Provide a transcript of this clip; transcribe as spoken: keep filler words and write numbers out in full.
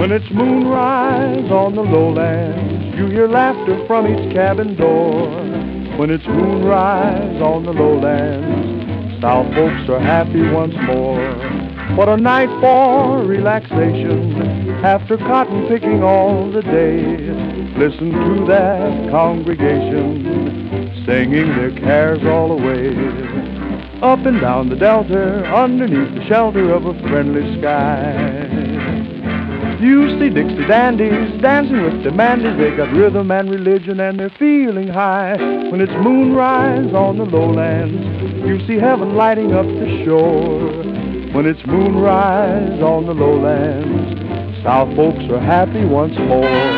When it's moonrise on the lowlands, you hear laughter from each cabin door. When it's moonrise on the lowlands, South folks are happy once more. What a night for relaxation after cotton picking all the day. Listen to that congregation singing their cares all away. Up and down the delta, underneath the shelter of a friendly sky, you see Dixie dandies dancing with the mandies. They got rhythm and religion and they're feeling high. When it's moonrise on the lowlands, you see heaven lighting up the shore. When it's moonrise on the lowlands, South folks are happy once more.